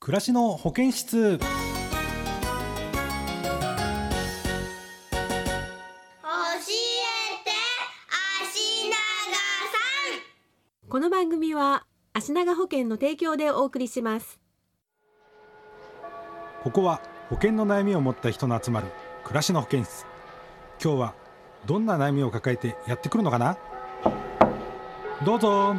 暮らしの保健室。 教えて足長さん。 この番組は足長保険の提供でお送りします。 ここは保険の悩みを持った人の集まる暮らしの保健室。今日はどんな悩みを抱えてやってくるのかな。どうぞ。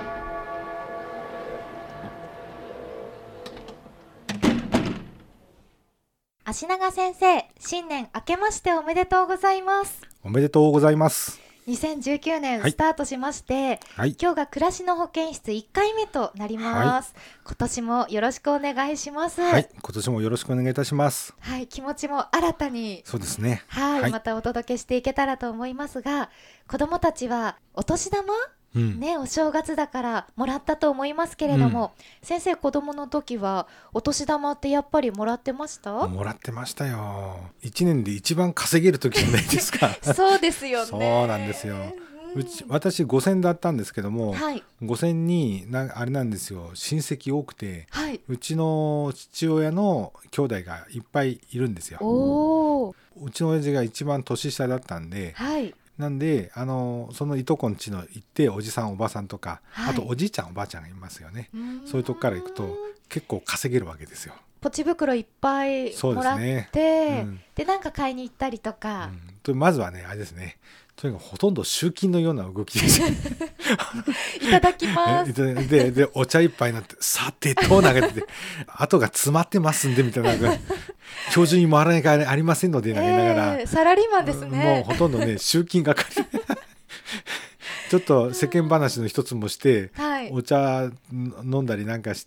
足長先生、新年明けましておめでとうございます。 おめでとうございます。 2019年スタートしまして、 はい、 今日が暮らしの保健室1回目となります、今年もよろしくお願いします。 はい、今年もよろしくお願いいたします。 はい、気持ちも新たに、 そうですね、 はい、またお届けしていけたらと思いますが、子どもたちはお年玉ね、お正月だからもらったと思いますけれども、先生子供の時はお年玉ってやっぱりもらってました？ もらってましたよ。1年で一番稼げる時じゃないですか。 そうですよね。 そうなんですよ。私5000だったんですけども、5000にあれなんですよ、親戚多くて、うちの父親の兄弟がいっぱいいるんですよ。うちの親父が一番年下だったんで、なんでそのいとこんちの行っておじさんおばさんとか、あとおじいちゃんおばあちゃんがいますよね。そういうとこから行くと結構稼げるわけですよ。 ポチ袋いっぱいもらって、でなんか買いに行ったりとか、 まずはねあれですね、とにかくほとんど集金のような動きですよ。 いただきますでお茶一杯になってさてと投げてて後が詰まってますんでみたいな、今日中に回らないからありませんので投げながら、 サラリーマンですね。 もうほとんどね集金係ちょっと世間話の一つもして、お茶飲んだりなんかして、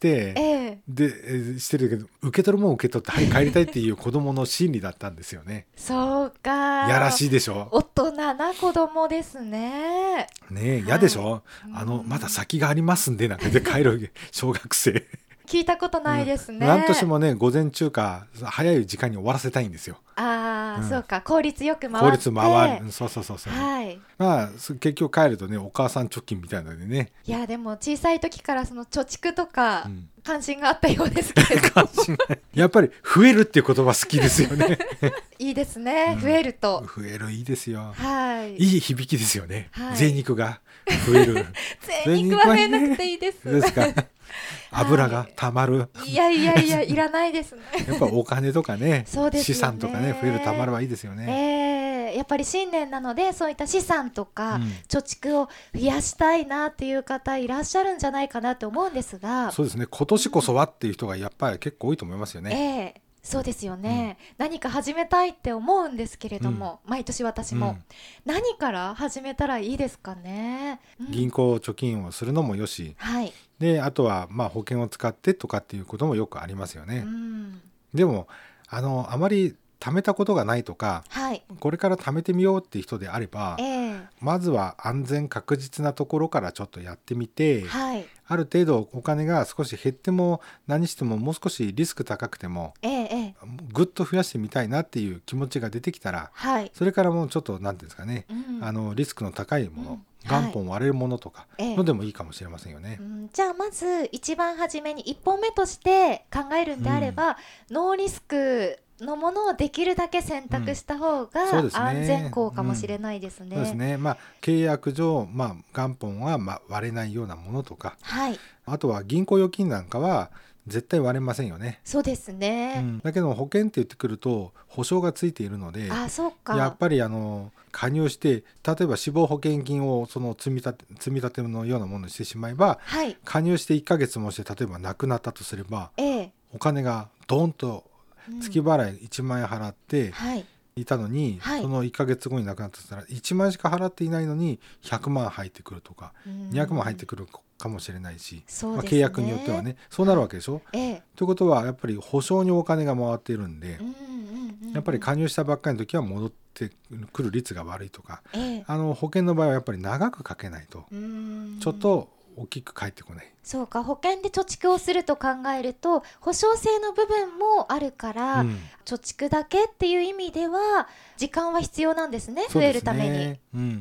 でしてるけど、受け取るもん受け取って帰りたいっていう子供の心理だったんですよね。 そうか。 やらしいでしょ。 大人な子供ですね。 ねえ、嫌でしょ。まだ先がありますんでなんかで帰る小学生。 聞いたことないですね。 何としてもね、午前中か早い時間に終わらせたいんですよ。 そうか、効率よく回って。 効率回る。そう。まあ結局帰るとね、お母さん貯金みたいなのでね。 いやでも小さい時からその貯蓄とか、関心があったようですけれどやっぱり増えるっていう言葉好きですよね。 いいですね、増えると。 増えるいいですよ。 いい響きですよね。贅肉が増える。 贅肉は増えなくていいです。 ですか。油がたまる。 いやいらないですね。 やっぱお金とかね、資産とかね増えるたまるはいいですよね。やっぱり新年なのでそういった資産とか、貯蓄を増やしたいなっていう方いらっしゃるんじゃないかなと思うんですが、 そうですね、今年こそはっていう人がやっぱり結構多いと思いますよね。 そうですよね、何か始めたいって思うんですけれども、毎年私も、何から始めたらいいですかね。 銀行貯金をするのもよし、であとは保険を使ってとかっていうこともよくありますよね。でもあまり貯めたことがないとか、これから貯めてみようっていう人であれば、まずは安全確実なところからちょっとやってみて、ある程度お金が少し減っても何してももう少しリスク高くても、ぐっと増やしてみたいなっていう気持ちが出てきたら、それからもうちょっとなんていうんですかね、リスクの高いもの、元本割れるものとかのでもいいかもしれませんよね。 じゃあまず一番初めに1本目として考えるんであれば、ノーリスクのものをできるだけ選択した方が安全項かもしれないですね。 そうですね。契約上、元本は割れないようなものとか、あとは銀行預金なんかは絶対割れませんよね。 そうですね、 だけど保険って言ってくると保証がついているので、やっぱり加入して例えば死亡保険金をその積み立てのようなものにしてしまえば、加入して1ヶ月もして例えば亡くなったとすれば、お金がドーンと月払い1万円払っていたのに、その1ヶ月後に亡くなったとしたら1万円しか払っていないのに100万入ってくるとか、200万入ってくるかもしれないし、契約によってはねそうなるわけでしょ。ということはやっぱり保証にお金が回っているんで、やっぱり加入したばっかりの時は戻ってくる率が悪いとか、保険の場合はやっぱり長くかけないとちょっと大きく返ってこない。 そうか、保険で貯蓄をすると考えると保証性の部分もあるから、貯蓄だけっていう意味では時間は必要なんですね、増えるために。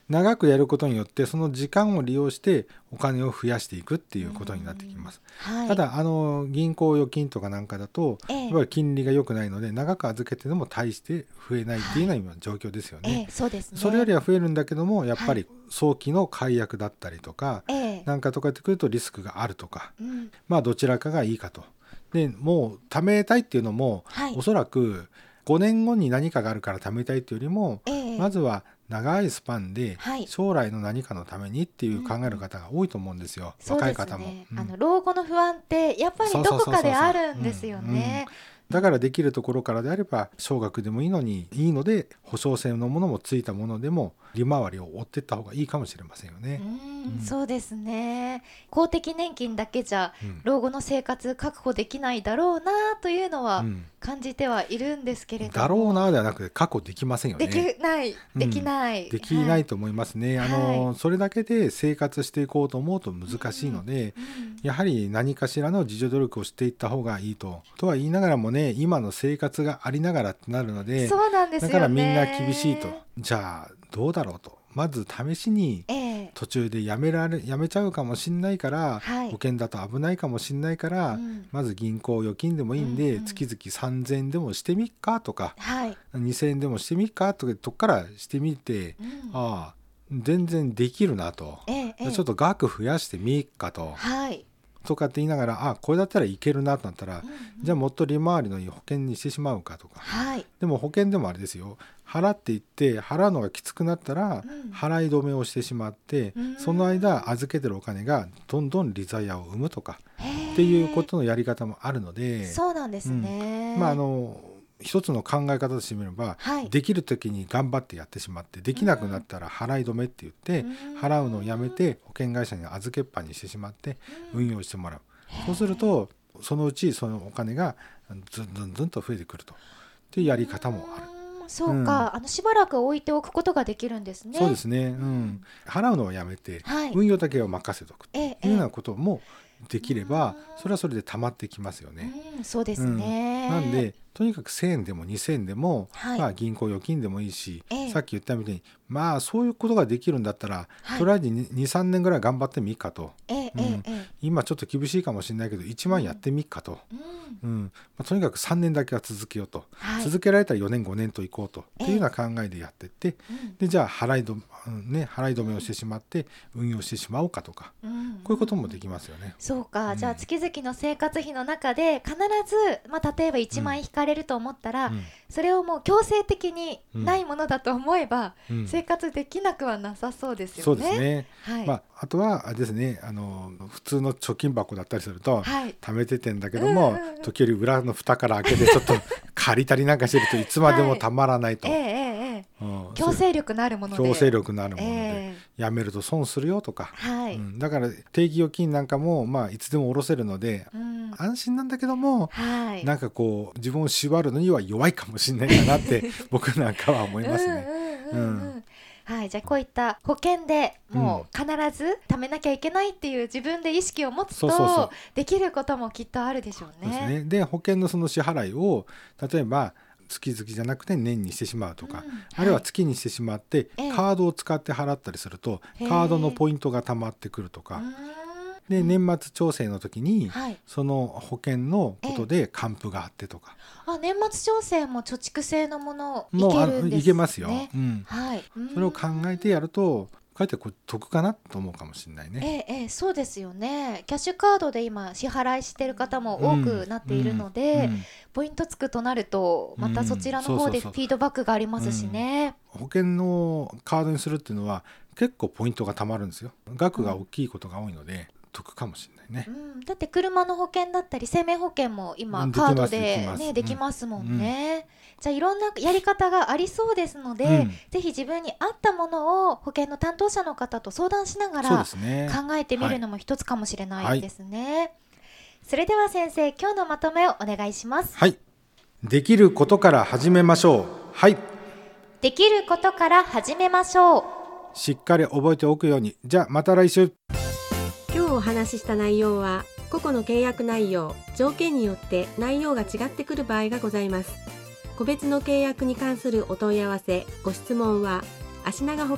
長くやることによってその時間を利用してお金を増やしていくっていうことになってきます。ただ銀行預金とかなんかだと、やっぱり金利が良くないので長く預けてでも大して増えないっていうのは今状況ですよね。 そうですね。 それよりは増えるんだけどもやっぱり早期の解約だったりとか、なんかとかってくるとリスクがあるとか、どちらかがいいかと。でもう貯めたいっていうのも、おそらく5年後に何かがあるから貯めたいっていうよりも、まずは長いスパンで将来の何かのためにっていう考える方が多いと思うんですよ、若い方も。 老後の不安ってやっぱりどこかであるんですよね。 だからできるところからであれば少額でもいいので保証性のものもついたものでも利回りを追っていった方がいいかもしれませんよね。 そうですね。公的年金だけじゃ老後の生活確保できないだろうなというのは感じてはいるんですけれども、 だろうなではなくて確保できませんよね。 できないと思いますね。それだけで生活していこうと思うと難しいので、やはり何かしらの自助努力をしていった方がいいとは言いながらもね、今の生活がありながらってなるので、 そうなんですよね。 だからみんな厳しいと。じゃあどうだろうと、まず試しに途中でやめちゃうかもしんないから、保険だと危ないかもしんないから、まず銀行預金でもいいんで、月々3000円でもしてみっかとか、2000円でもしてみっかとかとこからしてみて、全然できるなと、ちょっと額増やしてみっかと、とかって言いながら、これだったらいけるなとなったら、じゃあもっと利回りのいい保険にしてしまうかとか、でも保険でもあれですよ、払っていって払うのがきつくなったら、払い止めをしてしまって、その間預けてるお金がどんどん利ザヤを生むとかっていうことのやり方もあるので、 そうなんですね。 一つの考え方としてみれば、できる時に頑張ってやってしまって、できなくなったら払い止めって言って、払うのをやめて保険会社に預けっぱにしてしまって運用してもらう。そうするとそのうちそのお金がずんと増えてくるとっていうやり方もある。 そうか、しばらく置いておくことができるんですね。 そうですね、払うのをやめて、運用だけを任せておくというようなこともできれば、それはそれで溜まってきますよね。 そうですね。 なんでとにかく1000円でも2000円でも、銀行預金でもいいし、さっき言ったみたいにそういうことができるんだったら、とりあえず 2,3 年ぐらい頑張ってみっかと、今ちょっと厳しいかもしれないけど1万やってみっかと、とにかく3年だけは続けようと、続けられたら4年5年といこうとっていうような考えでやっていって、でじゃあ払い止めをしてしまって運用してしまおうかとか、こういうこともできますよね。 そうか、じゃあ月々の生活費の中で必ず、例えば1万円引かれると思ったら、それをもう強制的にないものだと思えば、生活できなくはなさそうですよね。 そうですね。あとはあれですね、普通の貯金箱だったりすると、貯めててんだけども、時折裏の蓋から開けてちょっと借りたりなんかしてるといつまでもたまらないと、 強制力のあるもので、やめると損するよとか、だから定期預金なんかもいつでも下ろせるので、安心なんだけども、なんかこう自分を縛るのには弱いかもしれないかなって僕なんかは思いますね。 じゃあこういった保険でもう必ず貯めなきゃいけないっていう自分で意識を持つとできることもきっとあるでしょうね。 で保険のその支払いを例えば月々じゃなくて年にしてしまうとか、あるいは月にしてしまってカードを使って払ったりするとカードのポイントがたまってくるとか、で年末調整の時に、その保険のことで還付があってとか、 年末調整も貯蓄制のものいけるんですね。 いけますよ、それを考えてやるとかえって得かなと思うかもしれないね。 そうですよね。キャッシュカードで今支払いしてる方も多くなっているので、ポイントつくとなるとまたそちらの方でフィードバックがありますしね。 保険のカードにするっていうのは結構ポイントがたまるんですよ。額が大きいことが多いので、得かもしれないね。 だって車の保険だったり生命保険も今カードでできますもんね。じゃあいろんなやり方がありそうですので、ぜひ自分に合ったものを保険の担当者の方と相談しながら考えてみるのも一つかもしれないですね。それでは先生、今日のまとめをお願いします。 できることから始めましょう。 できることから始めましょう。 しっかり覚えておくように。じゃあまた来週。 今日お話しした内容は個々の契約内容、条件によって内容が違ってくる場合がございます。個別の契約に関するお問い合わせ、ご質問は足長保険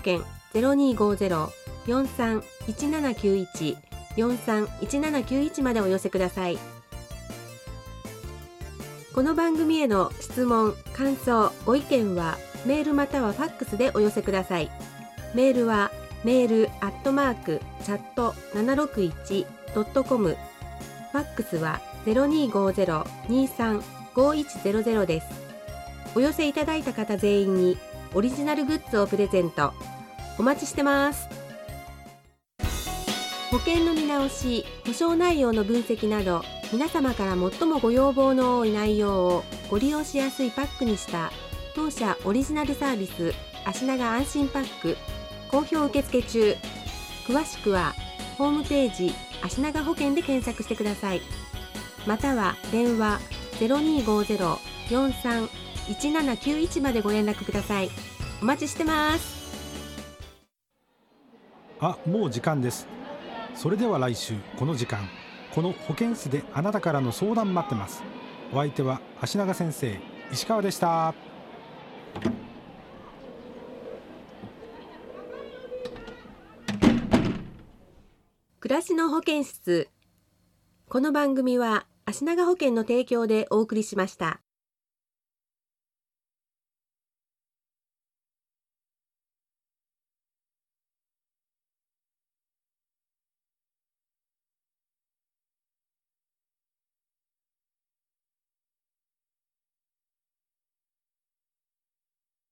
0250-431791 431791までお寄せください。この番組への質問、感想、ご意見はメールまたはファックスでお寄せください。メールはmail@chat761.com、ファックスは0250-235100です。お寄せいただいた方全員にオリジナルグッズをプレゼント。お待ちしてます。保険の見直し、保証内容の分析など、皆様から最もご要望の多い内容をご利用しやすいパックにした当社オリジナルサービス、足長安心パック、好評受付中。詳しくはホームページ足長保険で検索してください。または電話 0250-431791 までご連絡ください。お待ちしてます。 もう時間です。それでは来週この時間、この保健室であなたからの相談待ってます。お相手は足長先生、石川でした。 暮らしの保健室。この番組は足長保険の提供でお送りしました。